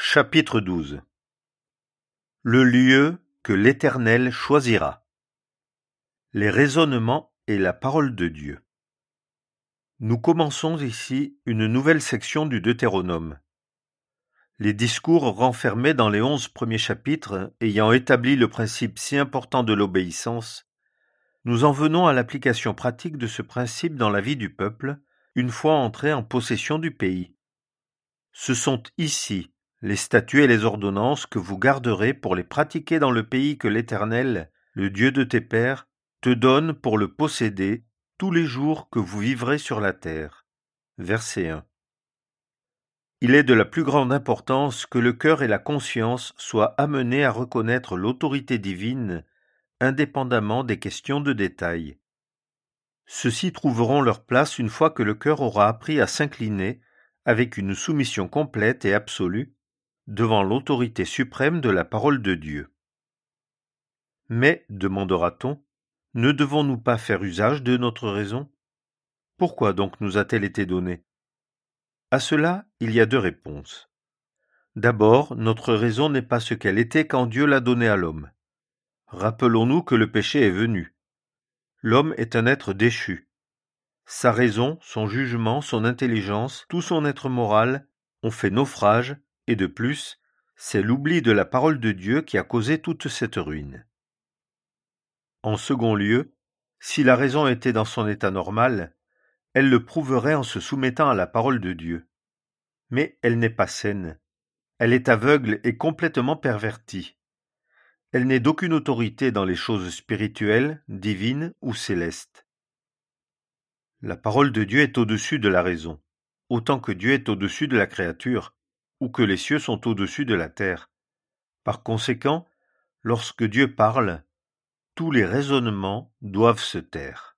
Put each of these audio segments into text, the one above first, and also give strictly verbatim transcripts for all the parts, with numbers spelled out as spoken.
Chapitre douze. Le lieu que l'Éternel choisira. Les raisonnements et la parole de Dieu. Nous commençons ici une nouvelle section du Deutéronome. Les discours renfermés dans les onze premiers chapitres ayant établi le principe si important de l'obéissance, nous en venons à l'application pratique de ce principe dans la vie du peuple, une fois entré en possession du pays. Ce sont ici les statuts et les ordonnances que vous garderez pour les pratiquer dans le pays que l'Éternel, le Dieu de tes pères, te donne pour le posséder tous les jours que vous vivrez sur la terre. Verset un. Il est de la plus grande importance que le cœur et la conscience soient amenés à reconnaître l'autorité divine, indépendamment des questions de détail. Ceux-ci trouveront leur place une fois que le cœur aura appris à s'incliner, avec une soumission complète et absolue, devant l'autorité suprême de la parole de Dieu. Mais, demandera-t-on, ne devons-nous pas faire usage de notre raison ? Pourquoi donc nous a-t-elle été donnée ? À cela, il y a deux réponses. D'abord, notre raison n'est pas ce qu'elle était quand Dieu l'a donnée à l'homme. Rappelons-nous que le péché est venu. L'homme est un être déchu. Sa raison, son jugement, son intelligence, tout son être moral ont fait naufrage, et de plus, c'est l'oubli de la parole de Dieu qui a causé toute cette ruine. En second lieu, si la raison était dans son état normal, elle le prouverait en se soumettant à la parole de Dieu. Mais elle n'est pas saine. Elle est aveugle et complètement pervertie. Elle n'est d'aucune autorité dans les choses spirituelles, divines ou célestes. La parole de Dieu est au-dessus de la raison, autant que Dieu est au-dessus de la créature, ou que les cieux sont au-dessus de la terre. Par conséquent, lorsque Dieu parle, tous les raisonnements doivent se taire.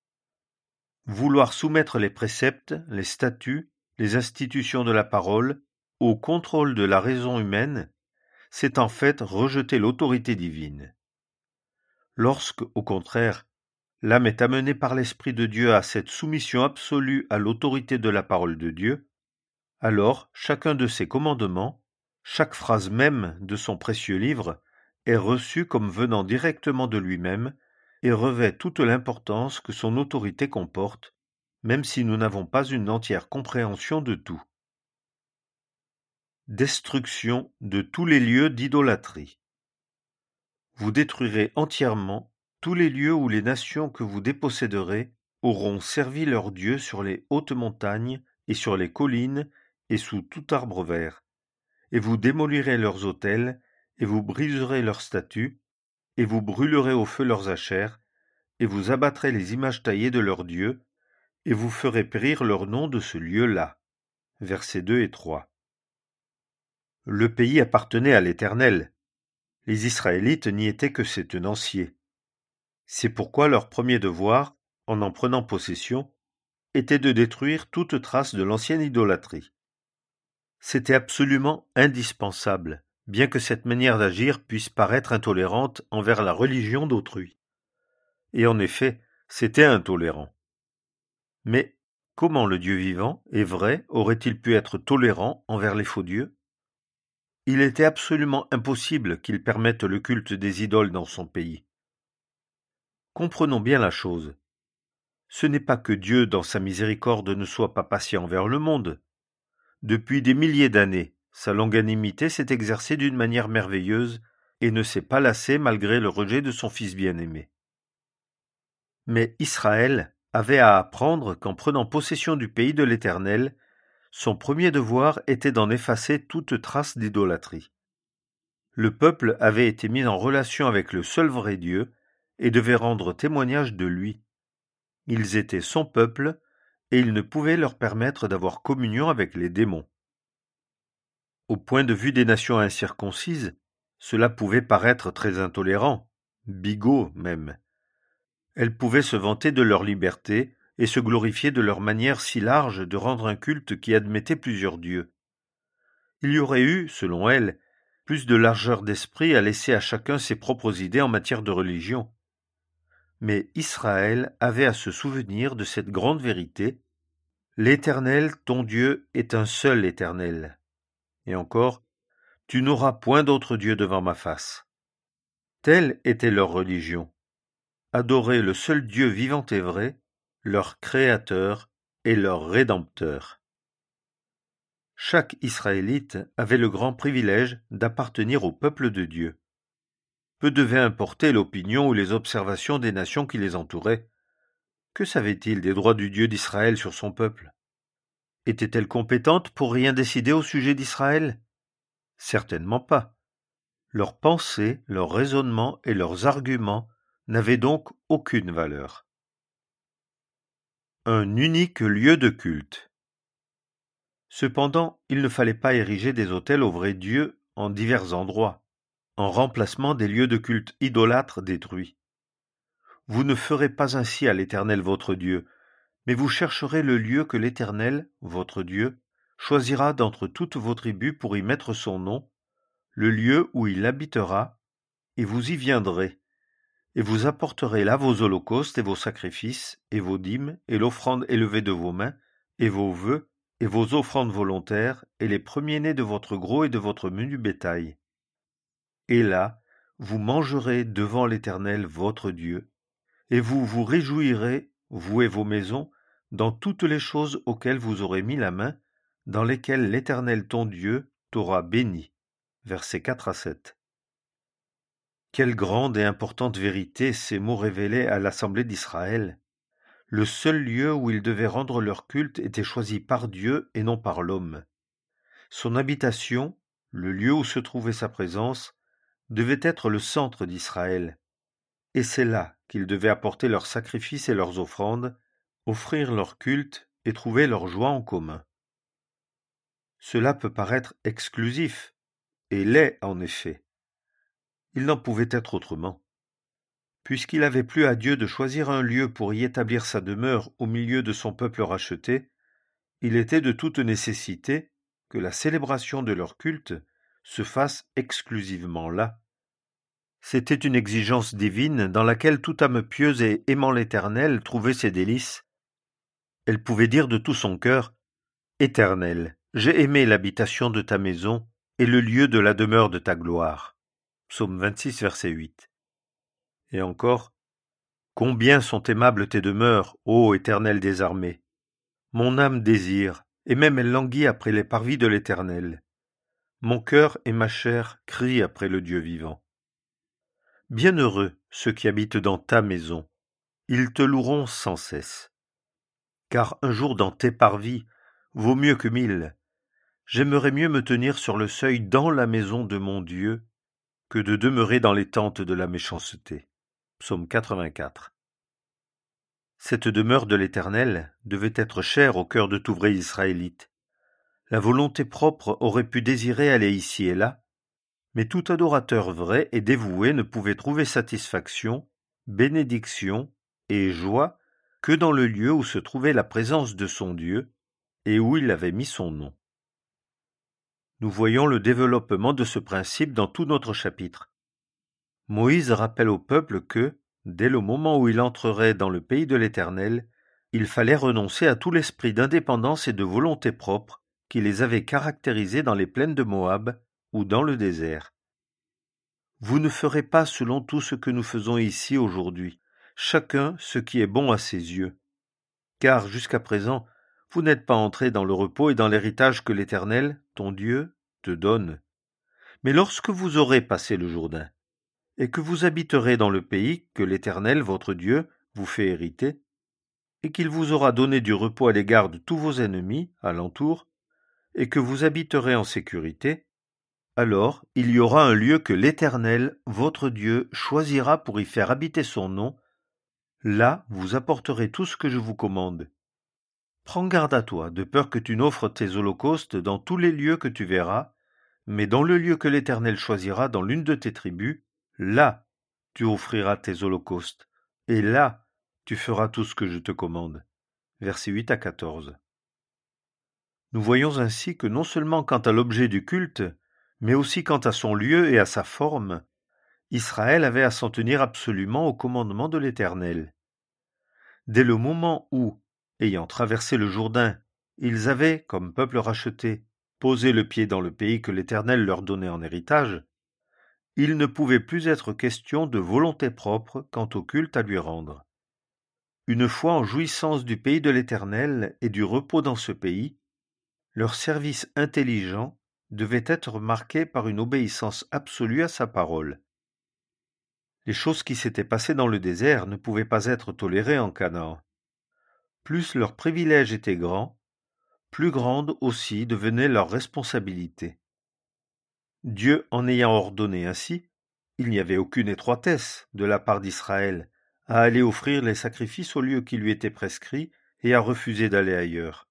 Vouloir soumettre les préceptes, les statuts, les institutions de la parole au contrôle de la raison humaine, c'est en fait rejeter l'autorité divine. Lorsque, au contraire, l'âme est amenée par l'Esprit de Dieu à cette soumission absolue à l'autorité de la parole de Dieu, alors chacun de ses commandements, chaque phrase même de son précieux livre, est reçu comme venant directement de lui-même et revêt toute l'importance que son autorité comporte, même si nous n'avons pas une entière compréhension de tout. Destruction de tous les lieux d'idolâtrie. Vous détruirez entièrement tous les lieux où les nations que vous déposséderez auront servi leur Dieu sur les hautes montagnes et sur les collines et sous tout arbre vert, et vous démolirez leurs autels, et vous briserez leurs statues, et vous brûlerez au feu leurs achères, et vous abattrez les images taillées de leurs dieux, et vous ferez périr leur nom de ce lieu-là. Versets deux et trois. Le pays appartenait à l'Éternel. Les Israélites n'y étaient que ses tenanciers. C'est pourquoi leur premier devoir, en en prenant possession, était de détruire toute trace de l'ancienne idolâtrie. C'était absolument indispensable, bien que cette manière d'agir puisse paraître intolérante envers la religion d'autrui. Et en effet, c'était intolérant. Mais comment le Dieu vivant et vrai aurait-il pu être tolérant envers les faux dieux ? Il était absolument impossible qu'il permette le culte des idoles dans son pays. Comprenons bien la chose. Ce n'est pas que Dieu, dans sa miséricorde, ne soit pas patient envers le monde. Depuis des milliers d'années, sa longanimité s'est exercée d'une manière merveilleuse et ne s'est pas lassée malgré le rejet de son Fils bien-aimé. Mais Israël avait à apprendre qu'en prenant possession du pays de l'Éternel, son premier devoir était d'en effacer toute trace d'idolâtrie. Le peuple avait été mis en relation avec le seul vrai Dieu et devait rendre témoignage de lui. Ils étaient son peuple et il ne pouvait leur permettre d'avoir communion avec les démons. Au point de vue des nations incirconcises, cela pouvait paraître très intolérant, bigot même. Elles pouvaient se vanter de leur liberté et se glorifier de leur manière si large de rendre un culte qui admettait plusieurs dieux. Il y aurait eu, selon elles, plus de largeur d'esprit à laisser à chacun ses propres idées en matière de religion. Mais Israël avait à se souvenir de cette grande vérité. L'Éternel, ton Dieu, est un seul Éternel. Et encore, Tu n'auras point d'autre Dieu devant ma face. Telle était leur religion. Adorer le seul Dieu vivant et vrai, leur Créateur et leur Rédempteur. Chaque Israélite avait le grand privilège d'appartenir au peuple de Dieu. Peu devait importer l'opinion ou les observations des nations qui les entouraient. Que savait-il des droits du Dieu d'Israël sur son peuple? Était-elle compétente pour rien décider au sujet d'Israël? Certainement pas. Leurs pensées, leurs raisonnements et leurs arguments n'avaient donc aucune valeur. Un unique lieu de culte. Cependant, il ne fallait pas ériger des autels au vrai Dieu en divers endroits, en remplacement des lieux de culte idolâtres détruits. Vous ne ferez pas ainsi à l'Éternel votre Dieu, mais vous chercherez le lieu que l'Éternel, votre Dieu, choisira d'entre toutes vos tribus pour y mettre son nom, le lieu où il habitera, et vous y viendrez, et vous apporterez là vos holocaustes et vos sacrifices, et vos dîmes, et l'offrande élevée de vos mains, et vos vœux, et vos offrandes volontaires, et les premiers-nés de votre gros et de votre menu bétail. Et là, vous mangerez devant l'Éternel votre Dieu, et vous vous réjouirez, vous et vos maisons, dans toutes les choses auxquelles vous aurez mis la main, dans lesquelles l'Éternel ton Dieu t'aura béni. Versets quatre à sept. Quelle grande et importante vérité ces mots révélaient à l'assemblée d'Israël. Le seul lieu où ils devaient rendre leur culte était choisi par Dieu et non par l'homme. Son habitation, le lieu où se trouvait sa présence, devait être le centre d'Israël. Et c'est là qu'ils devaient apporter leurs sacrifices et leurs offrandes, offrir leur culte et trouver leur joie en commun. Cela peut paraître exclusif, et l'est en effet. Il n'en pouvait être autrement. Puisqu'il avait plu à Dieu de choisir un lieu pour y établir sa demeure au milieu de son peuple racheté, il était de toute nécessité que la célébration de leur culte se fasse exclusivement là. C'était une exigence divine dans laquelle toute âme pieuse et aimant l'Éternel trouvait ses délices. Elle pouvait dire de tout son cœur « Éternel, j'ai aimé l'habitation de ta maison et le lieu de la demeure de ta gloire. » Psaume vingt-six, verset huit. Et encore « Combien sont aimables tes demeures, ô Éternel des armées! Mon âme désire, et même elle languit après les parvis de l'Éternel. Mon cœur et ma chair crient après le Dieu vivant. » Bienheureux ceux qui habitent dans ta maison, ils te loueront sans cesse. Car un jour dans tes parvis vaut mieux que mille. J'aimerais mieux me tenir sur le seuil dans la maison de mon Dieu que de demeurer dans les tentes de la méchanceté. Psaume quatre-vingt-quatre. Cette demeure de l'Éternel devait être chère au cœur de tout vrai Israélite. La volonté propre aurait pu désirer aller ici et là, mais tout adorateur vrai et dévoué ne pouvait trouver satisfaction, bénédiction et joie que dans le lieu où se trouvait la présence de son Dieu et où il avait mis son nom. Nous voyons le développement de ce principe dans tout notre chapitre. Moïse rappelle au peuple que, dès le moment où il entrerait dans le pays de l'Éternel, il fallait renoncer à tout l'esprit d'indépendance et de volonté propre qui les avait caractérisés dans les plaines de Moab ou dans le désert. Vous ne ferez pas selon tout ce que nous faisons ici aujourd'hui, chacun ce qui est bon à ses yeux. Car jusqu'à présent, vous n'êtes pas entrés dans le repos et dans l'héritage que l'Éternel, ton Dieu, te donne. Mais lorsque vous aurez passé le Jourdain, et que vous habiterez dans le pays que l'Éternel, votre Dieu, vous fait hériter, et qu'il vous aura donné du repos à l'égard de tous vos ennemis alentour, et que vous habiterez en sécurité, alors il y aura un lieu que l'Éternel, votre Dieu, choisira pour y faire habiter son nom. Là vous apporterez tout ce que je vous commande. Prends garde à toi, de peur que tu n'offres tes holocaustes dans tous les lieux que tu verras, mais dans le lieu que l'Éternel choisira dans l'une de tes tribus, là tu offriras tes holocaustes, et là tu feras tout ce que je te commande. Versets huit à quatorze. Nous voyons ainsi que non seulement quant à l'objet du culte, mais aussi quant à son lieu et à sa forme, Israël avait à s'en tenir absolument au commandement de l'Éternel. Dès le moment où, ayant traversé le Jourdain, ils avaient, comme peuple racheté, poser le pied dans le pays que l'Éternel leur donnait en héritage, il ne pouvait plus être question de volonté propre quant au culte à lui rendre. Une fois en jouissance du pays de l'Éternel et du repos dans ce pays, leur service intelligent devait être marqué par une obéissance absolue à sa parole. Les choses qui s'étaient passées dans le désert ne pouvaient pas être tolérées en Canaan. Plus leur privilège était grand, plus grande aussi devenait leur responsabilité. Dieu en ayant ordonné ainsi, il n'y avait aucune étroitesse de la part d'Israël à aller offrir les sacrifices au lieu qui lui était prescrit et à refuser d'aller ailleurs.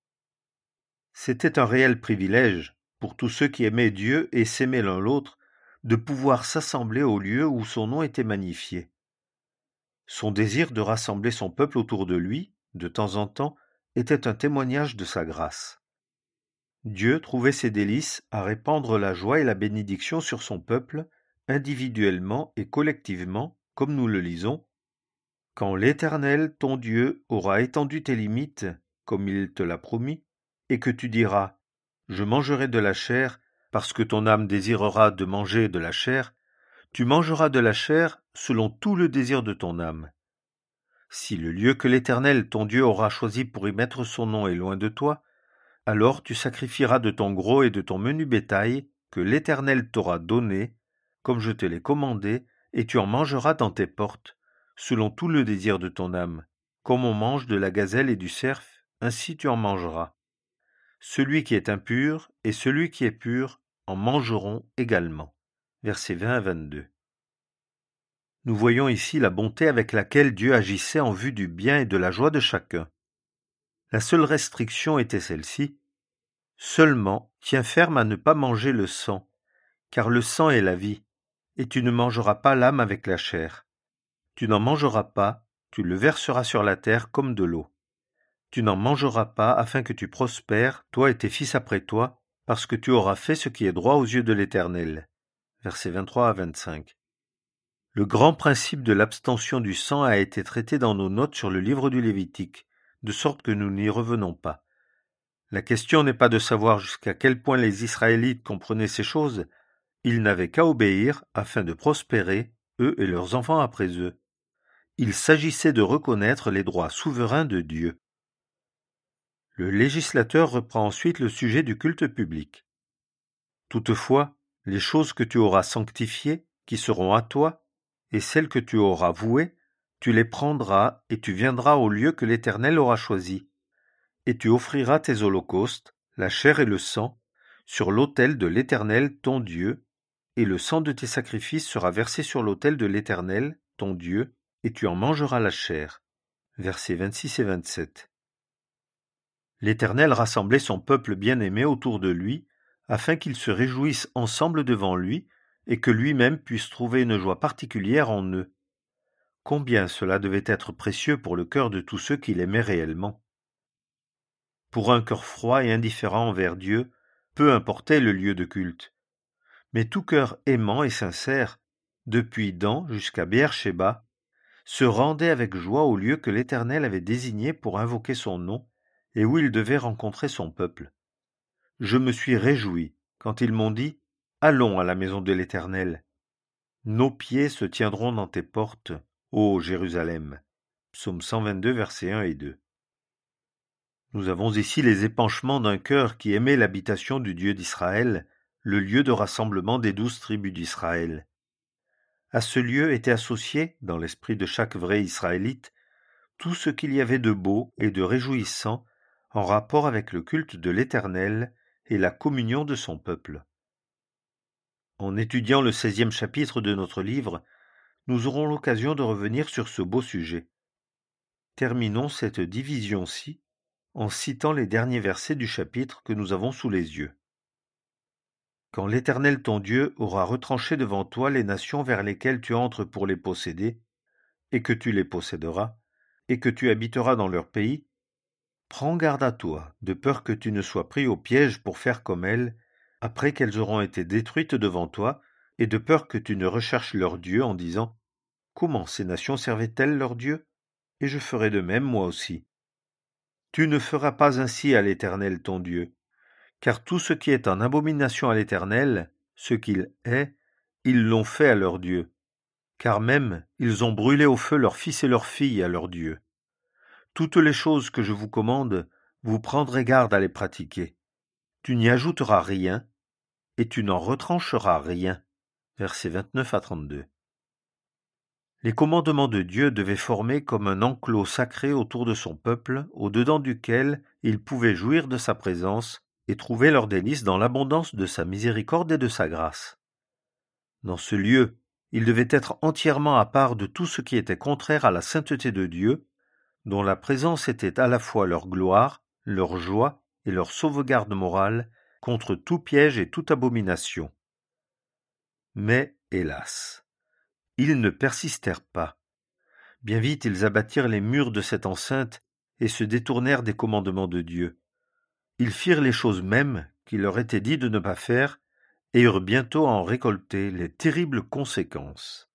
C'était un réel privilège pour tous ceux qui aimaient Dieu et s'aimaient l'un l'autre de pouvoir s'assembler au lieu où son nom était magnifié. Son désir de rassembler son peuple autour de lui, de temps en temps, était un témoignage de sa grâce. Dieu trouvait ses délices à répandre la joie et la bénédiction sur son peuple, individuellement et collectivement, comme nous le lisons. Quand l'Éternel, ton Dieu, aura étendu tes limites, comme il te l'a promis, et que tu diras « Je mangerai de la chair, parce que ton âme désirera de manger de la chair », tu mangeras de la chair selon tout le désir de ton âme. Si le lieu que l'Éternel, ton Dieu, aura choisi pour y mettre son nom est loin de toi, alors tu sacrifieras de ton gros et de ton menu bétail que l'Éternel t'aura donné, comme je te l'ai commandé, et tu en mangeras dans tes portes, selon tout le désir de ton âme. Comme on mange de la gazelle et du cerf, ainsi tu en mangeras. Celui qui est impur et celui qui est pur en mangeront également. Versets vingt à vingt-deux. Nous voyons ici la bonté avec laquelle Dieu agissait en vue du bien et de la joie de chacun. La seule restriction était celle-ci. Seulement, tiens ferme à ne pas manger le sang, car le sang est la vie, et tu ne mangeras pas l'âme avec la chair. Tu n'en mangeras pas, tu le verseras sur la terre comme de l'eau. Tu n'en mangeras pas afin que tu prospères, toi et tes fils après toi, parce que tu auras fait ce qui est droit aux yeux de l'Éternel. Versets vingt-trois à vingt-cinq. Le grand principe de l'abstention du sang a été traité dans nos notes sur le livre du Lévitique, de sorte que nous n'y revenons pas. La question n'est pas de savoir jusqu'à quel point les Israélites comprenaient ces choses, ils n'avaient qu'à obéir afin de prospérer, eux et leurs enfants après eux. Il s'agissait de reconnaître les droits souverains de Dieu. Le législateur reprend ensuite le sujet du culte public. Toutefois, les choses que tu auras sanctifiées, qui seront à toi, et celles que tu auras vouées, tu les prendras et tu viendras au lieu que l'Éternel aura choisi. Et tu offriras tes holocaustes, la chair et le sang, sur l'autel de l'Éternel ton Dieu, et le sang de tes sacrifices sera versé sur l'autel de l'Éternel ton Dieu, et tu en mangeras la chair. Versets vingt-six et vingt-sept. L'Éternel rassemblait son peuple bien-aimé autour de lui, afin qu'ils se réjouissent ensemble devant lui, et que lui-même puisse trouver une joie particulière en eux. Combien cela devait être précieux pour le cœur de tous ceux qui l'aimaient réellement. Pour un cœur froid et indifférent envers Dieu, peu importait le lieu de culte. Mais tout cœur aimant et sincère, depuis Dan jusqu'à Beer-Shéba, se rendait avec joie au lieu que l'Éternel avait désigné pour invoquer son nom et où il devait rencontrer son peuple. Je me suis réjoui quand ils m'ont dit « Allons à la maison de l'Éternel ». Nos pieds se tiendront dans tes portes, ô Jérusalem. Psaume cent vingt-deux, versets un et deux. Nous avons ici les épanchements d'un cœur qui aimait l'habitation du Dieu d'Israël, le lieu de rassemblement des douze tribus d'Israël. À ce lieu était associé, dans l'esprit de chaque vrai Israélite, tout ce qu'il y avait de beau et de réjouissant en rapport avec le culte de l'Éternel et la communion de son peuple. En étudiant le seizième chapitre de notre livre, nous aurons l'occasion de revenir sur ce beau sujet. Terminons cette division-ci en citant les derniers versets du chapitre que nous avons sous les yeux. Quand l'Éternel ton Dieu aura retranché devant toi les nations vers lesquelles tu entres pour les posséder, et que tu les posséderas, et que tu habiteras dans leur pays, prends garde à toi, de peur que tu ne sois pris au piège pour faire comme elles, après qu'elles auront été détruites devant toi, et de peur que tu ne recherches leur Dieu en disant « Comment ces nations servaient-elles leur Dieu ? Et je ferai de même moi aussi. » Tu ne feras pas ainsi à l'Éternel ton Dieu, Car tout ce qui est en abomination à l'Éternel, ce qu'il est, ils l'ont fait à leur Dieu. Car même, ils ont brûlé au feu leurs fils et leurs filles à leur Dieu. Toutes les choses que je vous commande, vous prendrez garde à les pratiquer. Tu n'y ajouteras rien, et tu n'en retrancheras rien. Versets vingt-neuf à trente-deux. Les commandements de Dieu devaient former comme un enclos sacré autour de son peuple, au-dedans duquel ils pouvaient jouir de sa présence et trouver leur délice dans l'abondance de sa miséricorde et de sa grâce. Dans ce lieu, ils devaient être entièrement à part de tout ce qui était contraire à la sainteté de Dieu, dont la présence était à la fois leur gloire, leur joie et leur sauvegarde morale contre tout piège et toute abomination. Mais, hélas, ils ne persistèrent pas. Bien vite ils abattirent les murs de cette enceinte et se détournèrent des commandements de Dieu. Ils firent les choses mêmes qu'il leur était dit de ne pas faire et eurent bientôt à en récolter les terribles conséquences.